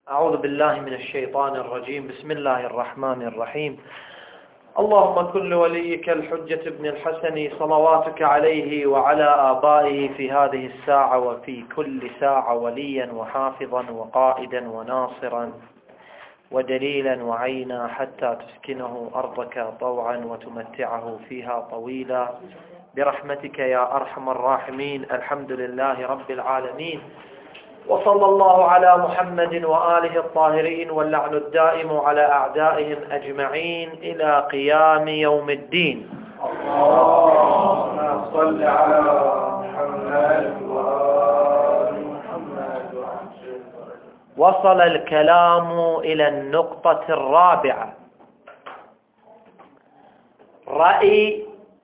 أعوذ بالله من الشيطان الرجيم. بسم الله الرحمن الرحيم. اللهم كن لوليك الحجة ابن الحسن صلواتك عليه وعلى آبائه في هذه الساعة وفي كل ساعة وليا وحافظا وقائدا وناصرا ودليلا وعينا حتى تسكنه أرضك طوعا وتمتعه فيها طويلا برحمتك يا أرحم الراحمين. الحمد لله رب العالمين، وصلى الله على محمد وآله الطاهرين، واللعن الدائم على أعدائهم أجمعين إلى قيام يوم الدين. اللهم صل على محمد وآل محمد. وصل الكلام إلى النقطة الرابعة، رأي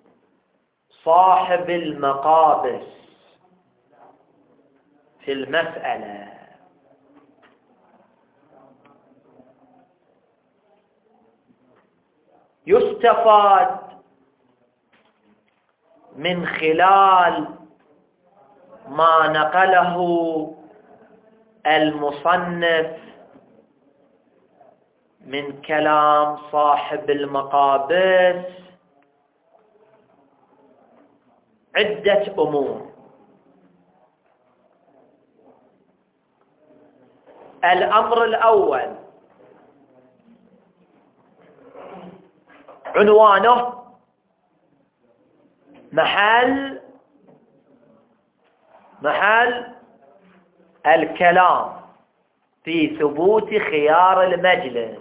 صاحب المقابس في المسألة. يستفاد من خلال ما نقله المصنف من كلام صاحب المقابس عدة أمور. الأمر الأول عنوانه محل الكلام في ثبوت خيار المجلس.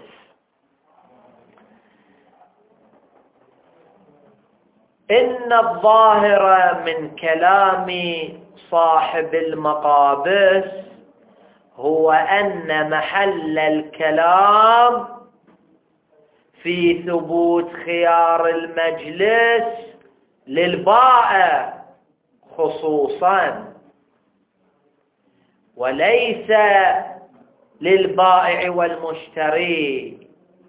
إن الظاهر من كلام صاحب المقابس هو أن محل الكلام في ثبوت خيار المجلس للبائع خصوصا، وليس للبائع والمشتري.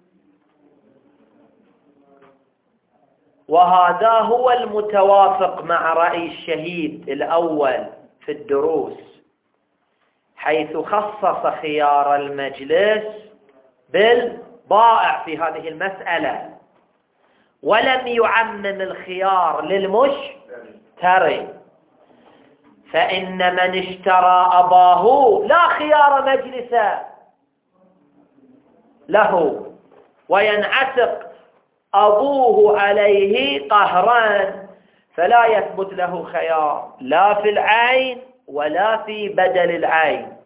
وهذا هو المتوافق مع رأي الشهيد الأول في الدروس، حيث خصص خيار المجلس بالبائع في هذه المسألة، ولم يعمم الخيار للمشتري. فإن من اشترى أباه لا خيار مجلس له، وينعتق أبوه عليه قهرا، فلا يثبت له خيار لا في العين ولا في بدل العين.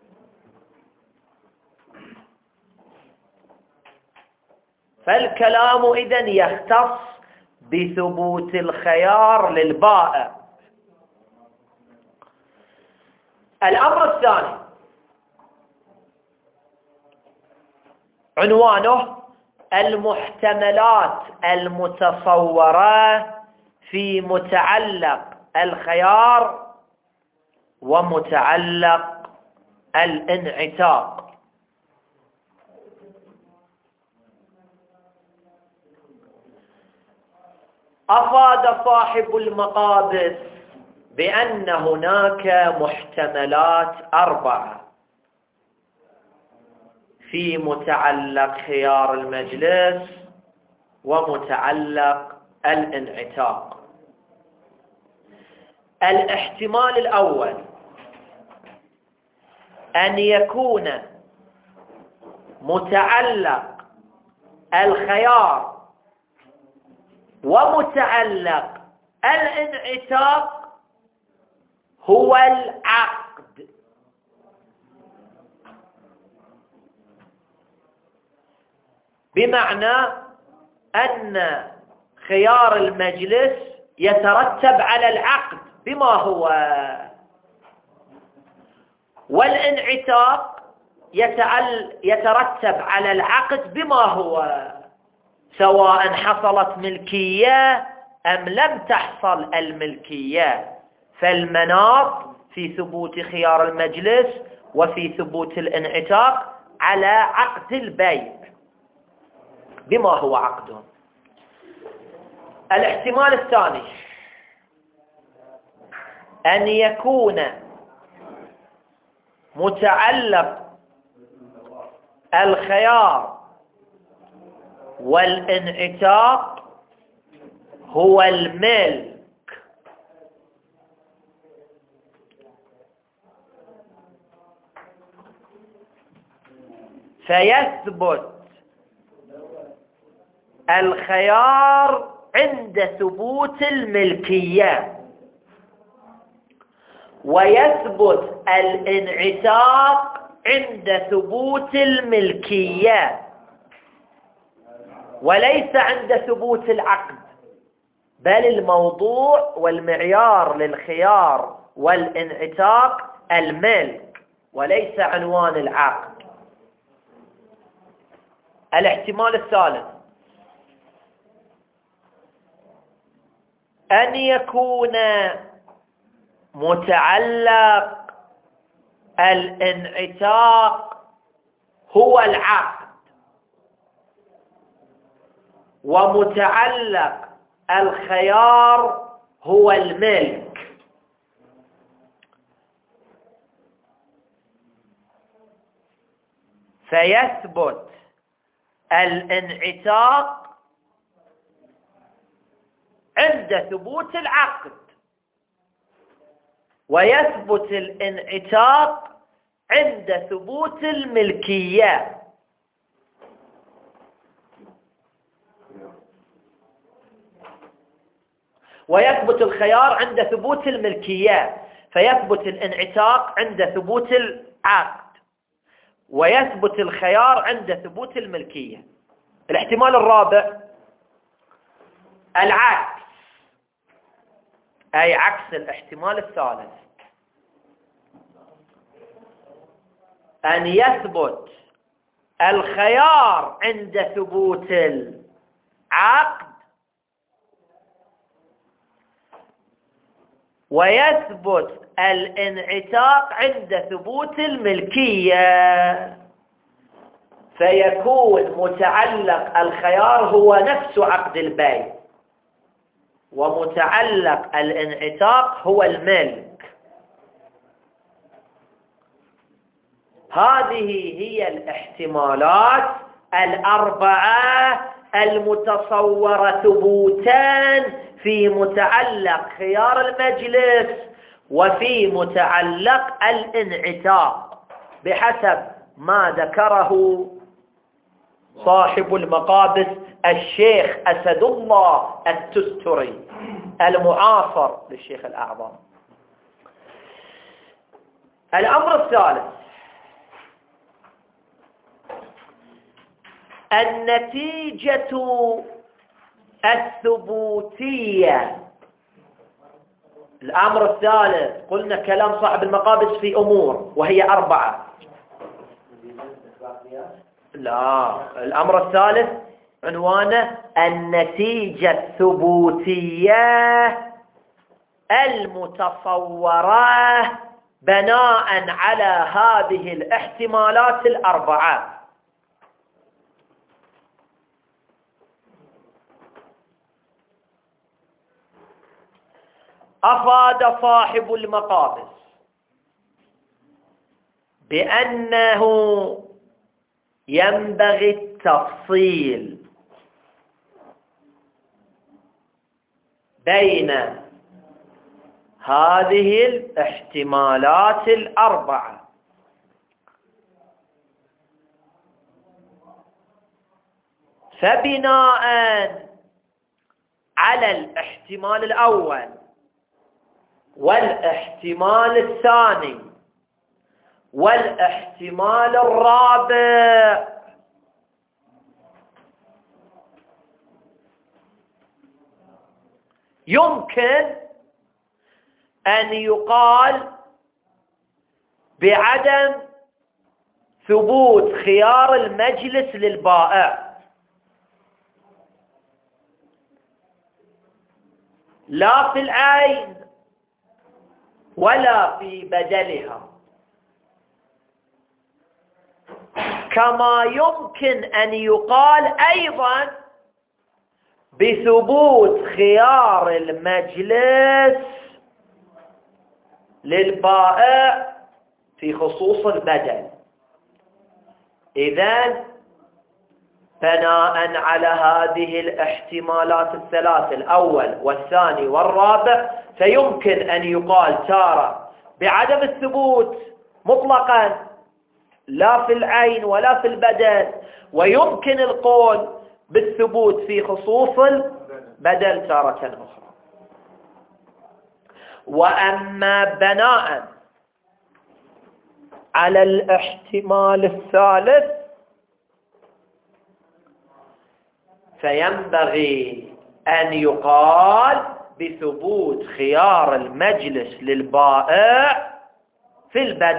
فالكلام إذن يختص بثبوت الخيار للبائع. الأمر الثاني عنوانه المحتملات المتصورة في متعلق الخيار ومتعلق الانعتاق. أفاد صاحب المقابس بأن هناك محتملات 4 في متعلق خيار المجلس ومتعلق الانعتاق. الاحتمال الأول أن يكون متعلق الخيار ومتعلق الانعتاق هو العقد، بمعنى أن خيار المجلس يترتب على العقد بما هو، والانعتاق يترتب على العقد بما هو، سواء حصلت ملكية أم لم تحصل الملكية. فالمناط في ثبوت خيار المجلس وفي ثبوت الانعتاق على عقد البيع بما هو عقد. الاحتمال الثاني أن يكون متعلق الخيار والانعتاق هو الملك. فيثبت الخيار عند ثبوت الملكية، ويثبت الانعتاق عند ثبوت الملكية، وليس عند ثبوت العقد. بل الموضوع والمعيار للخيار والانعتاق الملك وليس عنوان العقد. الاحتمال الثالث أن يكون متعلق الانعتاق هو العقد، ومتعلق الخيار هو الملك. فيثبت الانعتاق عند ثبوت العقد، ويثبت الانعتاق عند ثبوت الملكية. ويثبت الخيار عند ثبوت الملكية، فيثبت الانعتاق عند ثبوت العقد، ويثبت الخيار عند ثبوت الملكية. الاحتمال الرابع العكس، أي عكس الاحتمال الثالث، أن يثبت الخيار عند ثبوت العقد، ويثبت الانعتاق عند ثبوت الملكية، فيكون متعلق الخيار هو نفس عقد البيع، ومتعلق الانعتاق هو الملك. هذه هي الاحتمالات الأربعة المتصورة ثبوتان في متعلق خيار المجلس وفي متعلق الانعتاق، بحسب ما ذكره صاحب المقابس الشيخ أسد الله التستري المعاصر للشيخ الأعظم. الأمر الثالث النتيجة الثبوتية. الأمر الثالث قلنا كلام صاحب المقابس في أمور وهي 4. لا، الأمر الثالث عنوانه النتيجة الثبوتية المتصورة بناء على هذه الاحتمالات ال4. أفاد صاحب المقابس بأنه ينبغي التفصيل بين هذه الاحتمالات ال4، فبناء على الاحتمال الأول والاحتمال الثاني والاحتمال الرابع يمكن أن يقال بعدم ثبوت خيار المجلس للبائع، لا في العين ولا في بدلها، كما يمكن أن يقال أيضا بثبوت خيار المجلس للبائع في خصوص البدل. إذن بناء على هذه الاحتمالات الثلاث، الأول والثاني والرابع، فيمكن أن يقال تارة بعدم الثبوت مطلقا لا في العين ولا في البدل، ويمكن القول بالثبوت في خصوص البدل تارة أخرى. وأما بناء على الاحتمال الثالث فينبغي أن يقال بثبوت خيار المجلس للبائع في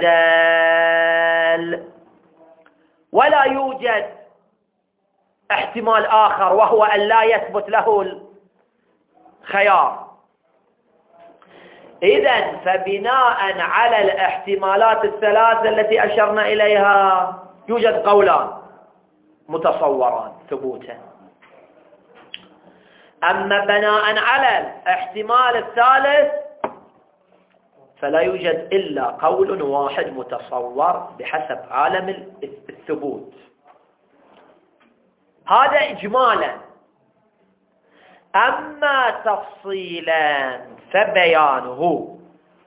البدل، ولا يوجد احتمال آخر وهو أن لا يثبت له الخيار. إذن فبناء على الاحتمالات الثلاثة التي أشرنا إليها يوجد قولان متصوران ثبوتا. أما بناء على الاحتمال الثالث فلا يوجد إلا قول واحد متصور بحسب عالم الثبوت. هذا إجمالا. أما تفصيلا فبيانه.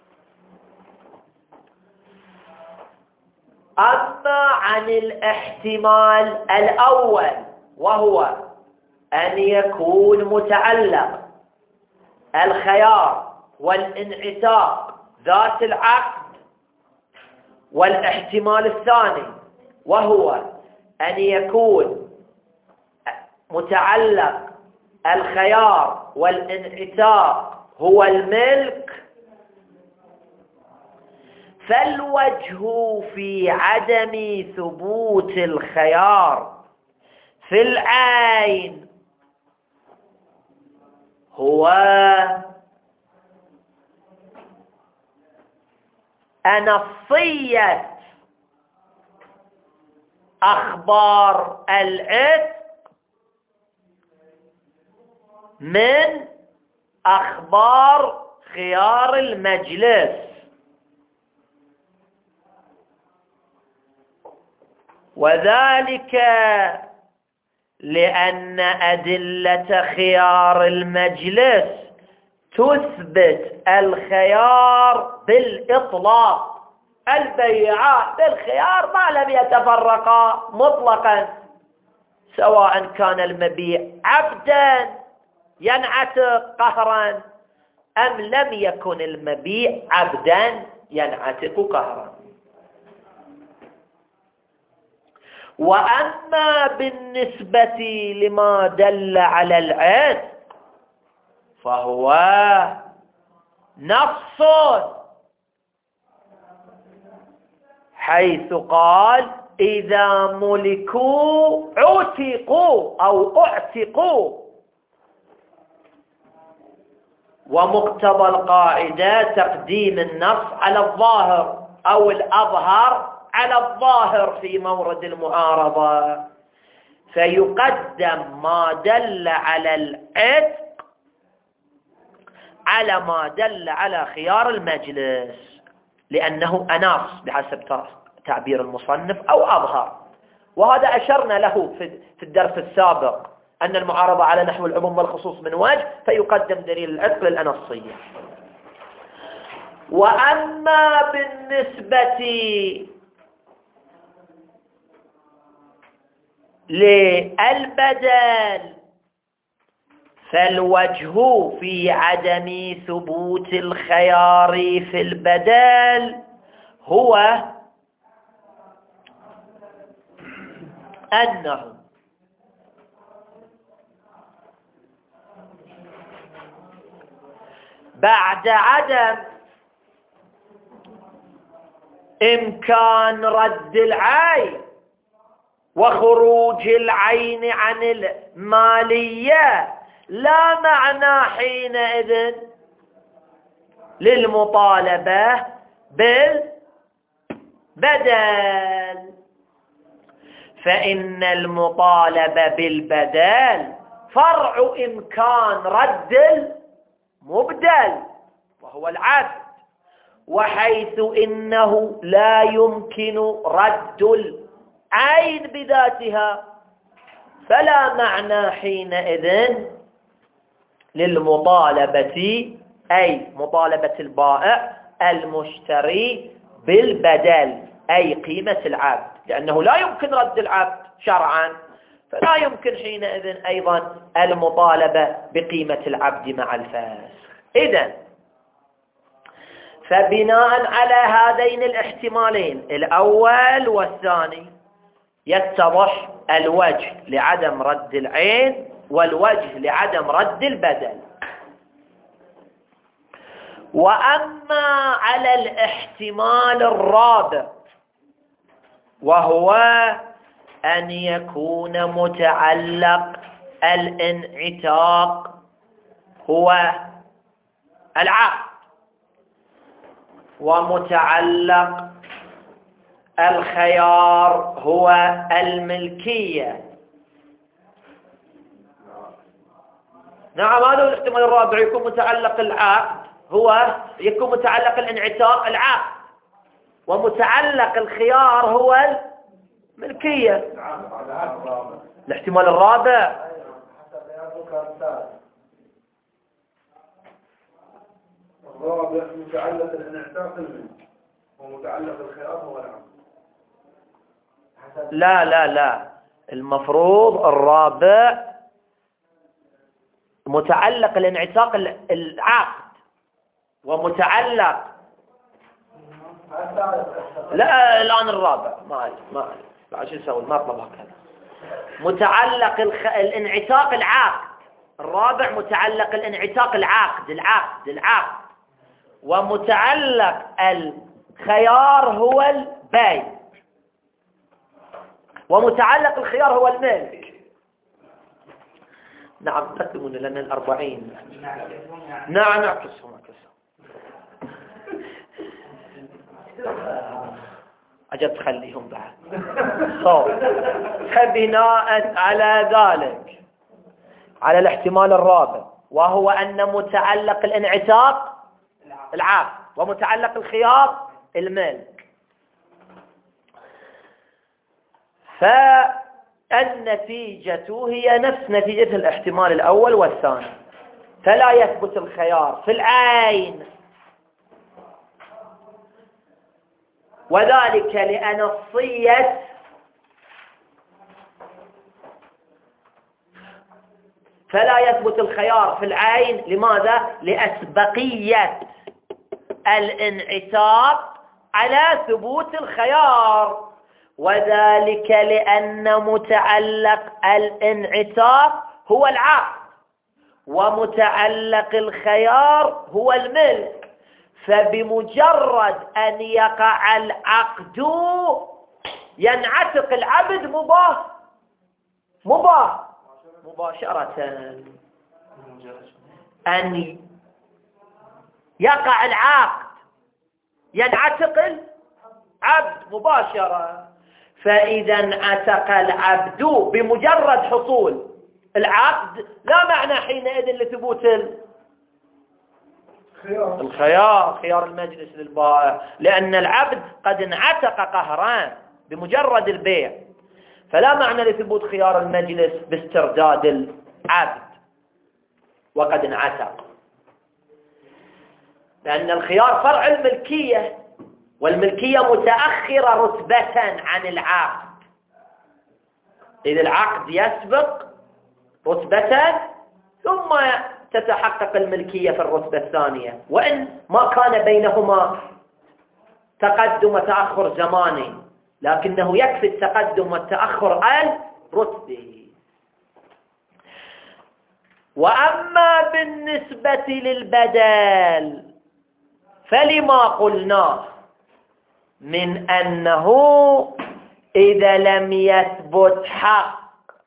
أما عن الاحتمال الأول وهو أن يكون متعلق الخيار والانعتاق ذات العقد، والاحتمال الثاني وهو أن يكون متعلق الخيار والانعتاق هو الملك، فالوجه في عدم ثبوت الخيار في العين هو أنصية أخبار العتق من أخبار خيار المجلس، وذلك لأن أدلة خيار المجلس تثبت الخيار بالإطلاق. البيعان بالخيار ما لم يتفرقا مطلقا، سواء كان المبيع عبدا ينعتق قهرا أم لم يكن المبيع عبدا ينعتق قهرا. وأما بالنسبة لما دل على العتق فهو نص، حيث قال إذا ملكوا عتقوا أو اعتقوا، ومقتضى القاعدة تقديم النص على الظاهر أو الأظهر على الظاهر في مورد المعارضة، فيقدم ما دل على العتق على ما دل على خيار المجلس، لأنه أناص بحسب تعبير المصنف أو أظهر. وهذا أشرنا له في الدرس السابق، أن المعارضة على نحو العموم والخصوص من وجه، فيقدم دليل العتق للأنصية. وأما بالنسبة للبدل فالوجه في عدم ثبوت الخيار في البدل هو أنه بعد عدم إمكان رد العين وخروج العين عن المالية، لا معنى حينئذ للمطالبة بالبدل، فإن المطالبة بالبدل فرع إمكان رد المبدل وهو العبد، وحيث إنه لا يمكن رد عين بذاتها، فلا معنى حينئذ للمطالبة، أي مطالبة البائع المشتري بالبدل، أي قيمة العبد، لأنه لا يمكن رد العبد شرعا، فلا يمكن حينئذ أيضا المطالبة بقيمة العبد مع الفاسخ. إذن فبناء على هذين الاحتمالين الأول والثاني يتضح الوجه لعدم رد العين والوجه لعدم رد البدل. وأما على الاحتمال الرابع، وهو أن يكون متعلق الانعتاق هو العقد، ومتعلق الخيار هو الملكية. نعم، هذا هو الاحتمال الرابع، يكون متعلق العقد يكون متعلق الانعتاق العقد، ومتعلق الخيار هو الملكية. الاحتمال الرابع متعلق الانعتاق الملك، ومتعلق الخيار هو العقد. لا، المفروض الرابع متعلق الانعتاق العقد، ومتعلق لا الآن الرابع ما شو نسوي، ما اطلب هكذا. متعلق الانعتاق العقد، الرابع متعلق الانعتاق العقد، ومتعلق الخيار هو البيع، ومتعلق الخيار هو الملك. نعم تكتبون لنا 40. نعم اعكسهم عجب تخليهم بعد صوت. فبناء على ذلك، على الاحتمال الرابع، وهو أن متعلق الانعتاق العقد ومتعلق الخيار الملك، فالنتيجة هي نفس نتيجة الاحتمال الأول والثاني، فلا يثبت الخيار في العين، وذلك لأن الصية فلا يثبت الخيار في العين. لماذا؟ لأسبقية الانعتاق على ثبوت الخيار، وذلك لأن متعلق الانعتاق هو العقد، ومتعلق الخيار هو الملك، فبمجرد أن يقع العقد ينعتق العبد مباشرة. أن يقع العقد ينعتق العبد مباشرة، فإذا انعتق العبد بمجرد حصول العقد، لا معنى حينئذ لثبوت خيار المجلس للبائع، لأن العبد قد انعتق قهران بمجرد البيع، فلا معنى لثبوت خيار المجلس باسترداد العبد وقد انعتق، لأن الخيار فرع الملكية، والملكية متأخرة رتبة عن العقد، إذا العقد يسبق رتبة ثم تتحقق الملكية في الرتبة الثانية، وإن ما كان بينهما تقدم وتأخر زماني، لكنه يكفي التقدم والتأخر الرتبي. وأما بالنسبة للبدل فلما قلنا من أنه إذا لم يثبت حق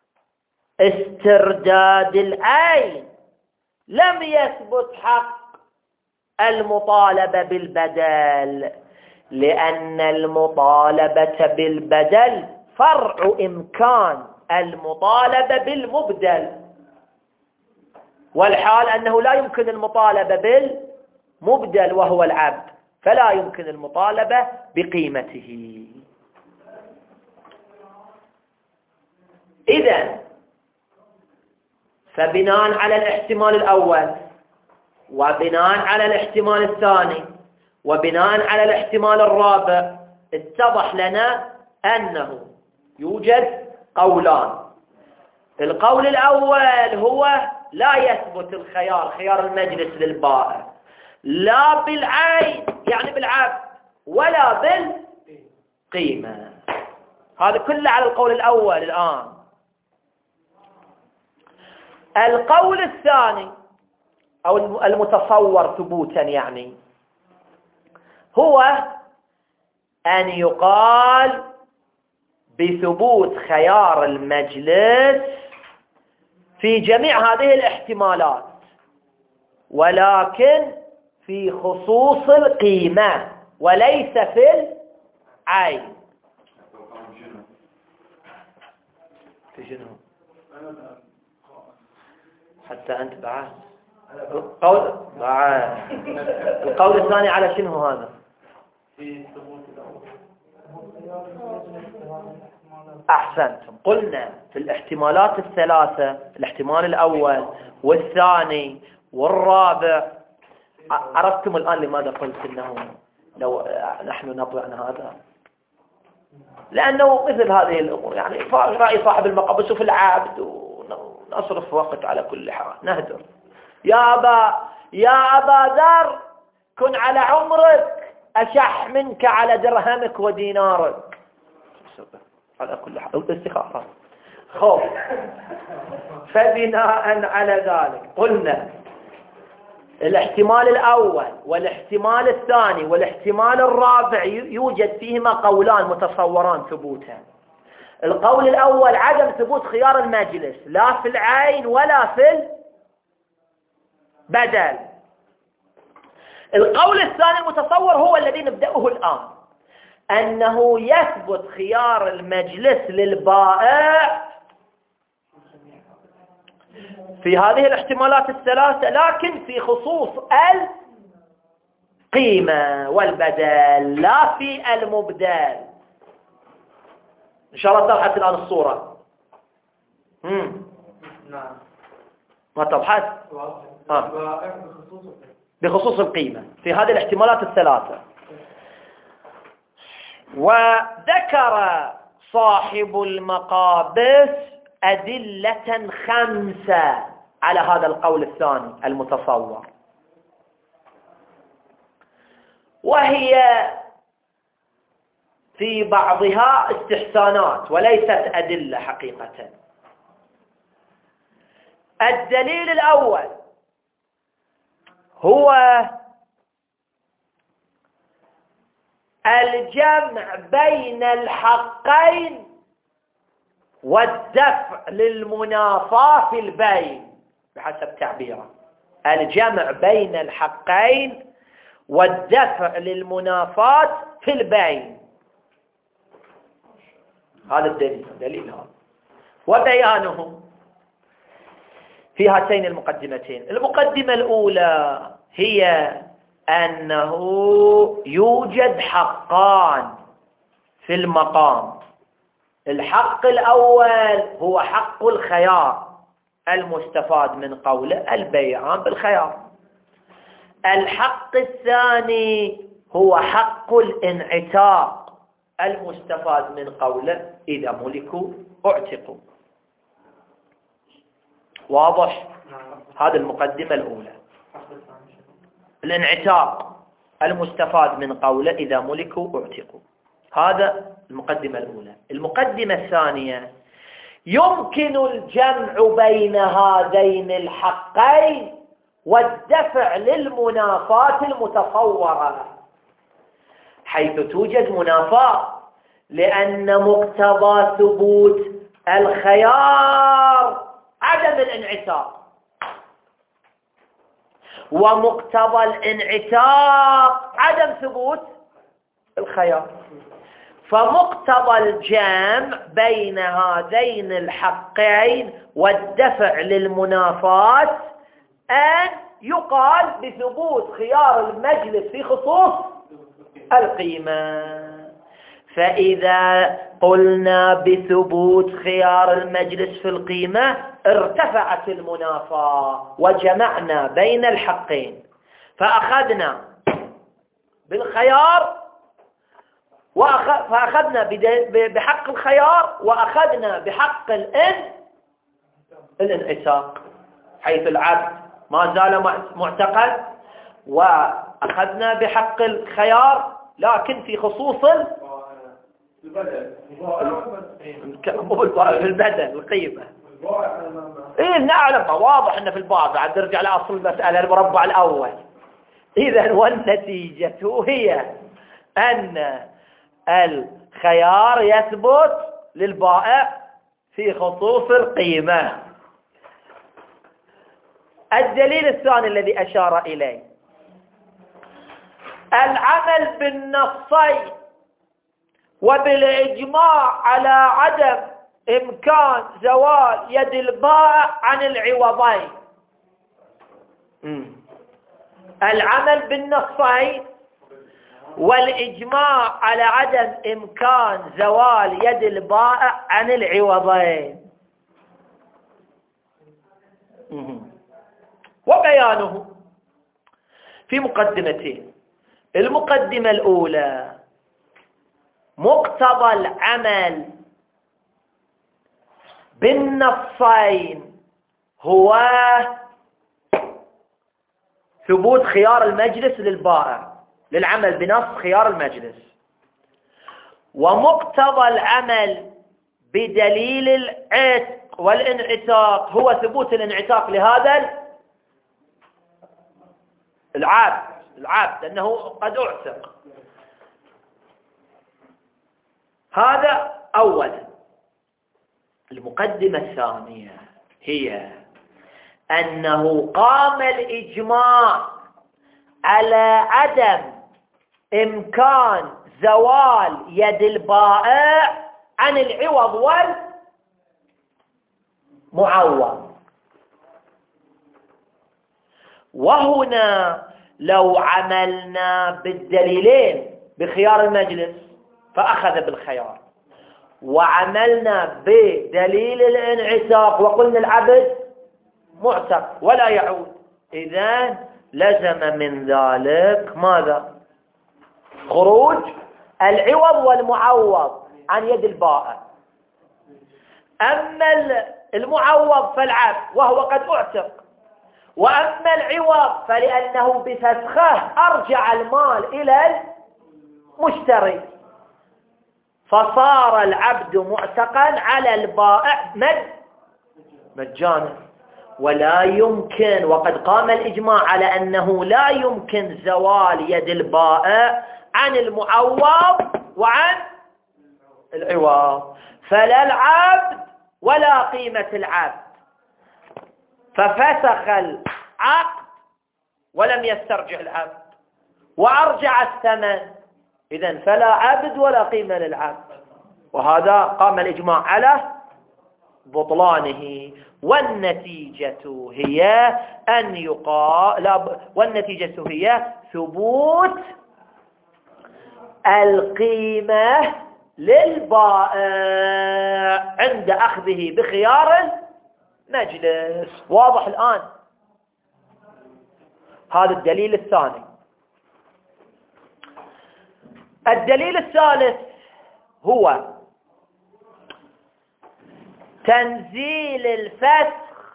استرداد العين لم يثبت حق المطالبة بالبدل، لأن المطالبة بالبدل فرع إمكان المطالبة بالمبدل، والحال أنه لا يمكن المطالبة بالمبدل وهو العبد، فلا يمكن المطالبة بقيمته. إذن فبناء على الاحتمال الأول وبناء على الاحتمال الثاني وبناء على الاحتمال الرابع اتضح لنا أنه يوجد قولان. القول الأول هو لا يثبت خيار المجلس للبائع لا بالعين يعني بالعبد ولا بالقيمة. هذا كله على القول الأول. الآن القول الثاني أو المتصور ثبوتا يعني هو أن يقال بثبوت خيار المجلس في جميع هذه الاحتمالات ولكن في خصوص القيمة وليس في العين. في شنو؟ حتى أنت بعد القول الثاني على شنو هذا؟ أحسنتم. قلنا في الاحتمالات الثلاثة الاحتمال الأول والثاني والرابع عرفتم الآن لماذا قلت إنه لو نحن نطلع عن هذا؟ لأنه مثل هذه الأمور يعني رأي صاحب المقابس في العابد ونصرف وقت على كل حال نهدر. يا أبا ذر كن على عمرك أشح منك على درهمك ودينارك على كل حال الاستخارة خوف. فبناء على ذلك قلنا الاحتمال الأول والاحتمال الثاني والاحتمال الرابع يوجد فيهما قولان متصوران ثبوتا. القول الأول عدم ثبوت خيار المجلس لا في العين ولا في البدل. القول الثاني المتصور هو الذي نبدأه الآن أنه يثبت خيار المجلس للبائع في هذه الاحتمالات الثلاثة لكن في خصوص القيمة والبدل لا في المبدل. إن شاء الله توضحت الآن الصورة. نعم. ما توضحت؟ بخصوص القيمة في هذه الاحتمالات الثلاثة. وذكر صاحب المقابس أدلة 5 على هذا القول الثاني المتصور، وهي في بعضها استحسانات وليست أدلة حقيقة. الدليل الأول هو الجمع بين الحقين والدفع للمنافاة في البين بحسب تعبيره. الجمع بين الحقين والدفع للمنافاة في البين. هذا الدليل هذا وبيانه في هاتين المقدمتين. المقدمة الأولى هي أنه يوجد حقان في المقام. الحق الأول هو حق الخيار المستفاد من قوله البيعان بالخيار. الحق الثاني هو حق الانعتاق المستفاد من قوله إذا ملكوا اعتقوا. واضح؟ هذه المقدمة الأولى. الانعتاق المستفاد من قوله إذا ملكوا اعتقوا. هذا المقدمة الأولى. المقدمة الثانية يمكن الجمع بين هذين الحقين والدفع للمنافاة المتصورة، حيث توجد منافاة لأن مقتضى ثبوت الخيار عدم الانعتاق، ومقتضى الانعتاق عدم ثبوت الخيار. فمقتضى الجمع بين هذين الحقين والدفع للمنافاة أن يقال بثبوت خيار المجلس في خصوص القيمة. فإذا قلنا بثبوت خيار المجلس في القيمة ارتفعت المنافاة وجمعنا بين الحقين، فأخذنا بالخيار فأخذنا بحق الخيار وأخذنا بحق الانعتاق، حيث العبد ما زال معتقد، وأخذنا بحق الخيار لكن في خصوص البدل القيمة. إيه نعلم، واضح أن في البعض عاد نرجع لأصل المسألة المربع الأول. إذن والنتيجة هي أن الخيار يثبت للبائع في خصوص القيمة. الدليل الثاني الذي أشار إليه العمل بالنصين وبالإجماع على عدم إمكان زوال يد البائع عن العوضين. العمل بالنصين والإجماع على عدم إمكان زوال يد البائع عن العوضين، وبيانه في مقدمتين. المقدمة الأولى مقتضى العمل بالنصين هو ثبوت خيار المجلس للبائع للعمل بنص خيار المجلس، ومقتضى العمل بدليل العتق والانعتاق هو ثبوت الانعتاق لهذا العبد أنه قد اعتق. هذا أولا. المقدمة الثانية هي أنه قام الإجماع على عدم إمكان زوال يد البائع عن العوض والمعوض. وهنا لو عملنا بالدليلين بخيار المجلس فأخذ بالخيار، وعملنا بدليل الانعتاق وقلنا العبد معتق ولا يعود، إذن لزم من ذلك ماذا؟ خروج العوض والمعوض عن يد البائع. أما المعوض فالعبد وهو قد اعتق، وأما العوض فلأنه بفسخه أرجع المال إلى المشتري، فصار العبد معتقا على البائع مجانا. ولا يمكن، وقد قام الإجماع على أنه لا يمكن زوال يد البائع عن المعوض وعن العوض، فلا العبد ولا قيمة العبد، ففسخ العقد ولم يسترجع العبد وأرجع الثمن، إذن فلا عبد ولا قيمة للعبد، وهذا قام الإجماع على بطلانه. والنتيجة هي والنتيجة هي ثبوت القيمة للبائع عند أخذه بخيار المجلس. واضح الآن؟ هذا الدليل الثاني. الدليل الثالث هو تنزيل الفسخ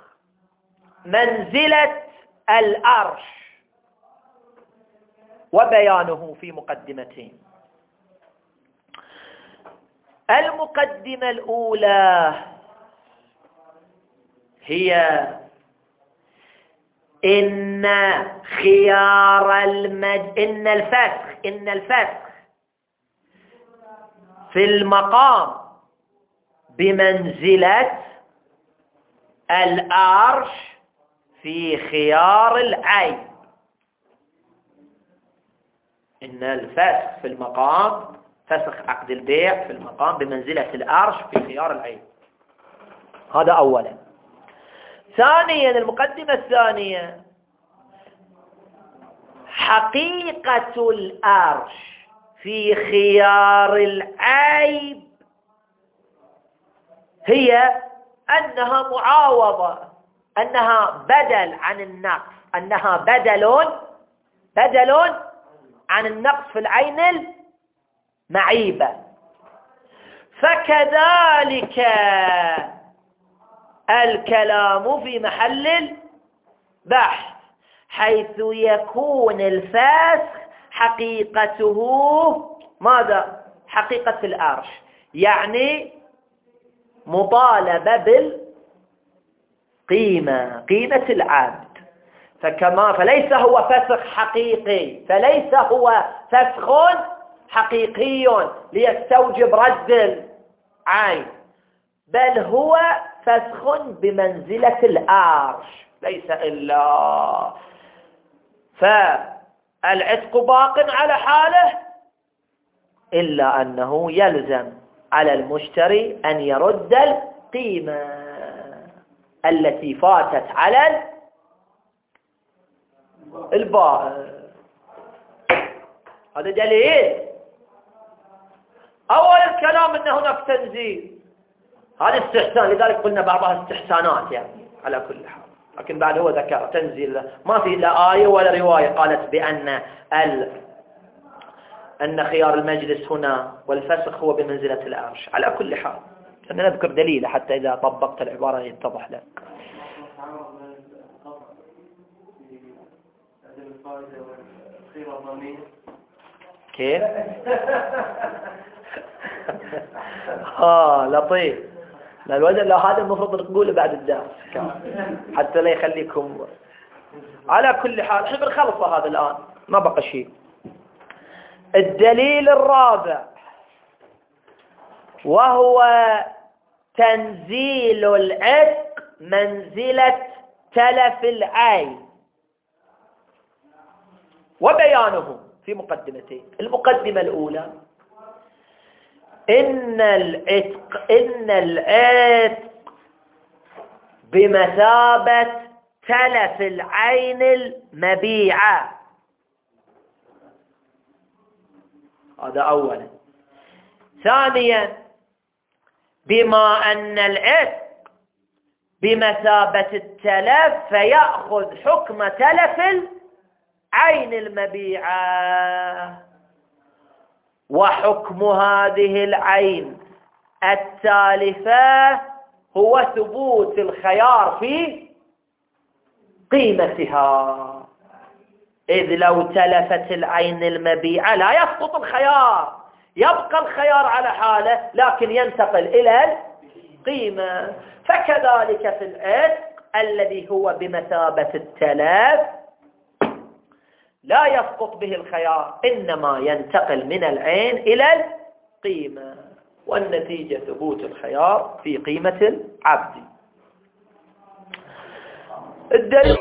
منزلة الأرش، وبيانه في مقدمتين. المقدمة الأولى هي إن الفسخ في المقام بمنزلة الأرش في خيار العيب. إن الفسخ في المقام، فسخ عقد البيع في المقام بمنزلة الأرش في خيار العيب. هذا أولا. ثانيا، المقدمة الثانية حقيقة الأرش في خيار العيب هي أنها معاوضة، أنها بدل عن النقص، أنها بدل عن النقص في العين المعيبة. فكذلك الكلام في محل البحث، حيث يكون الفسخ حقيقته ماذا؟ حقيقة الأرش، يعني مطالبة بالقيمة، قيمة العبد. فليس هو فسخ حقيقي، فليس هو فسخ حقيقي ليستوجب رد العين، بل هو فسخ بمنزلة الأرش، ليس إلا. فالعتق باق على حاله، إلا أنه يلزم على المشتري أن يرد القيمة التي فاتت على البائع. هذا دليل. أول الكلام أن هناك تنزيل، هذا استحسان، لذلك قلنا بعضها استحسانات يعني على كل حال، لكن بعد هو ذكر تنزيل، ما في لا آية ولا رواية قالت بأن أن خيار المجلس هنا والفسخ هو بمنزلة العرش. على كل حال أنا نذكر دليل حتى إذا طبقت العبارة يتضح لك. كيف؟ لطيف. لا الوجه، لا هذا المفروض نقوله بعد الدرس حتى لا يخليكم. على كل حال احنا بنخلص هذا الآن، ما بقى شيء. الدليل الرابع وهو تنزيل العتق منزلة تلف العين، وبيانه في مقدمتين. المقدمة الأولى إن العتق بمثابة تلف العين المبيعة، هذا أولا. ثانيا بما أن العتق بمثابة التلف فيأخذ حكم تلف العين المبيعة، وحكم هذه العين التالفة هو ثبوت الخيار في قيمتها، إذ لو تلفت العين المبيعة لا يسقط الخيار، يبقى الخيار على حاله لكن ينتقل إلى القيمة. فكذلك في العتق الذي هو بمثابة التلف لا يسقط به الخيار، إنما ينتقل من العين إلى القيمة، والنتيجة ثبوت الخيار في قيمة العبد. الدليل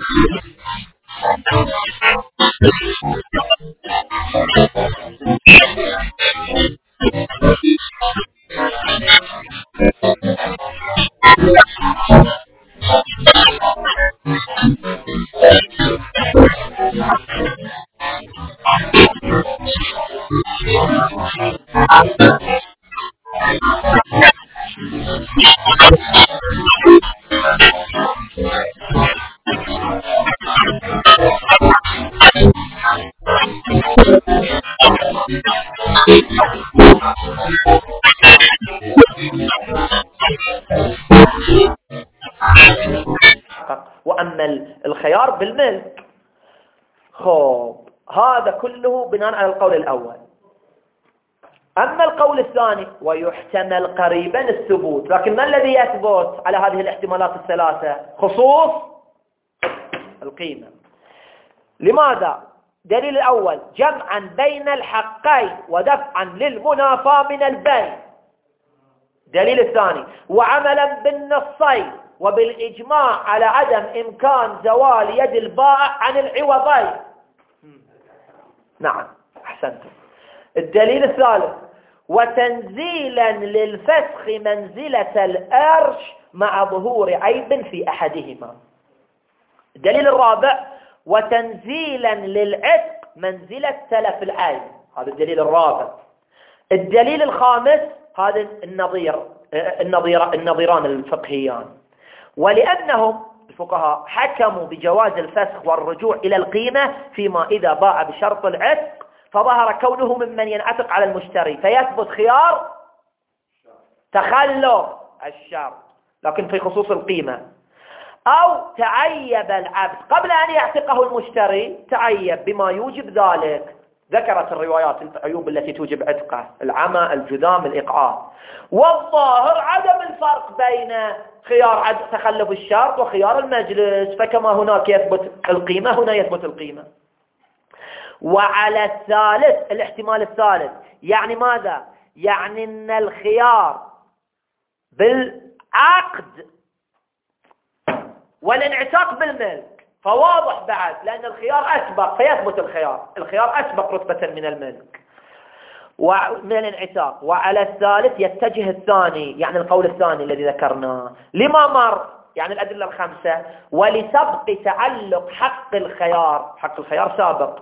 وأما الخيار بالملك. خب هذا كله بناء على القول الأول. أما القول الثاني ويحتمل قريبا الثبوت، لكن ما الذي يثبت على هذه الاحتمالات الثلاثة؟ خصوص القيمة. لماذا؟ دليل الأول جمعا بين الحقين ودفعا للمنافاة من البين. دليل الثاني وعملا بالنصين وبالإجماع على عدم إمكان زوال يد البائع عن العوضين. نعم أحسنتم. الدليل الثالث وتنزيلا للفسخ منزلة الأرش مع ظهور عيب في أحدهما. الدليل الرابع وتنزيلا للعتق منزلة تلف العين. هذا الدليل الرابع. الدليل الخامس هذا النظيران الفقهيان. ولأنهم الفقهاء حكموا بجواز الفسخ والرجوع إلى القيمة فيما إذا باع بشرط العتق، فظهر كونه ممن ينعتق على المشتري فيثبت خيار تخلف الشرط، لكن في خصوص القيمة. أو تعيب العبد قبل أن يعتقه المشتري، تعيب بما يوجب ذلك. ذكرت الروايات العيوب التي توجب عتقه: العمى، الجذام، الإقعاء. والظاهر عدم الفرق بين خيار تخلف الشرط وخيار المجلس، فكما هناك يثبت القيمة هنا يثبت القيمة. وعلى الثالث الاحتمال الثالث يعني ماذا؟ يعني أن الخيار بالعقد والانعتاق بالملك فواضح بعد، لأن الخيار أسبق فيثبت الخيار أسبق رتبة من الملك ومن الانعتاق. وعلى الثالث يتجه الثاني، يعني القول الثاني الذي ذكرناه لما مر، يعني الأدلة الخمسة، ولسبق تعلق حق الخيار سابق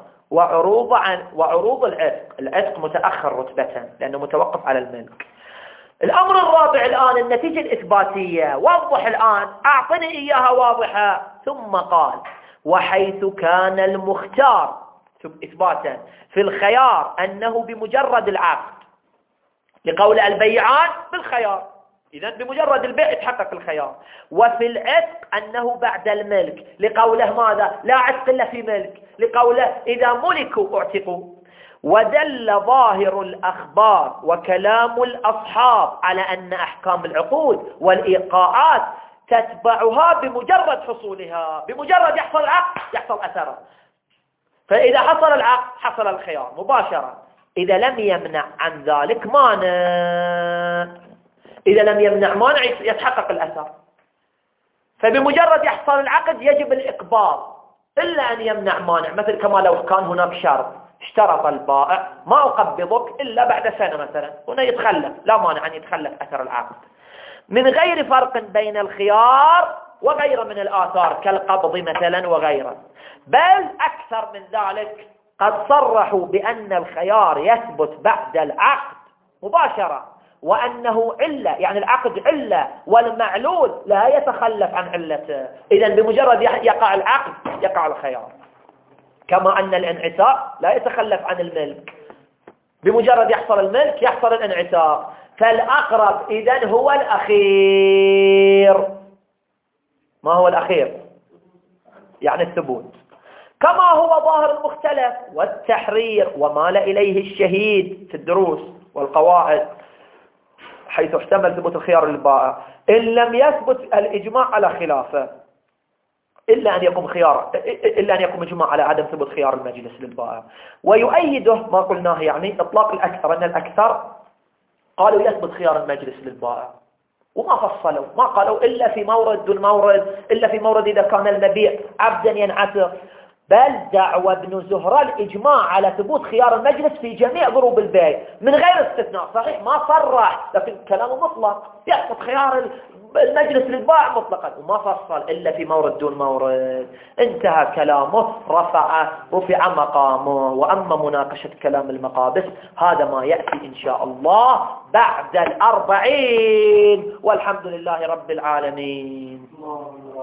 وعروض العتق متأخر رتبة لأنه متوقف على الملك. الأمر الرابع الآن النتيجة الإثباتية. وضح الآن، أعطني إياها واضحة. ثم قال وحيث كان المختار إثباتا في الخيار أنه بمجرد العقد، لقول البيعان بالخيار، إذن بمجرد البيع يتحقق الخيار. وفي العتق أنه بعد الملك، لقوله ماذا؟ لا عتق إلا في ملك، لقوله إذا ملكوا اعتقوا. ودل ظاهر الأخبار وكلام الأصحاب على أن أحكام العقود والإيقاعات تتبعها بمجرد حصولها. بمجرد يحصل العقد يحصل أثره، فإذا حصل العقد حصل الخيار مباشرة. إذا لم يمنع عن ذلك مانع، إذا لم يمنع مانع يتحقق الأثر. فبمجرد يحصل العقد يجب الإقباض إلا أن يمنع مانع، مثل كما لو كان هناك شرط اشترط البائع ما أقبضك إلا بعد سنة مثلا، هنا يتخلف، لا مانع أن يتخلف أثر العقد، من غير فرق بين الخيار وغيره من الآثار كالقبض مثلا وغيره. بل أكثر من ذلك قد صرحوا بأن الخيار يثبت بعد العقد مباشرة، وأنه علة، يعني العقد علة والمعلول لا يتخلف عن علته. إذن بمجرد يقع العقد يقع الخيار، كما أن الانعتاق لا يتخلف عن الملك، بمجرد يحصل الملك يحصل الانعتاق. فالأقرب إذن هو الأخير. ما هو الأخير؟ يعني الثبوت، كما هو ظاهر المختلف والتحرير ومال إليه الشهيد في الدروس والقواعد، حيث احتمل ثبوت الخيار للبائع إن لم يثبت الإجماع على خلافه، إلا أن يكون إجماع على عدم ثبوت خيار المجلس للبائع. ويؤيده ما قلناه، يعني إطلاق الأكثر، أن الأكثر قالوا يثبت خيار المجلس للبائع وما فصلوا، ما قالوا إلا في مورد دون مورد، إلا في مورد إذا كان المبيع عبدا ينعتق، بل دعوى ابن زهرة الإجماع على ثبوت خيار المجلس في جميع ضروب البيع من غير استثناء. صحيح ما صرح لكن كلامه مطلق، يأخذ خيار المجلس للبائع مطلقا، وما فصل إلا في مورد دون مورد. انتهى كلامه، رفع مقامه. وأما مناقشة كلام المقابس هذا ما يأتي إن شاء الله بعد 40، والحمد لله رب العالمين.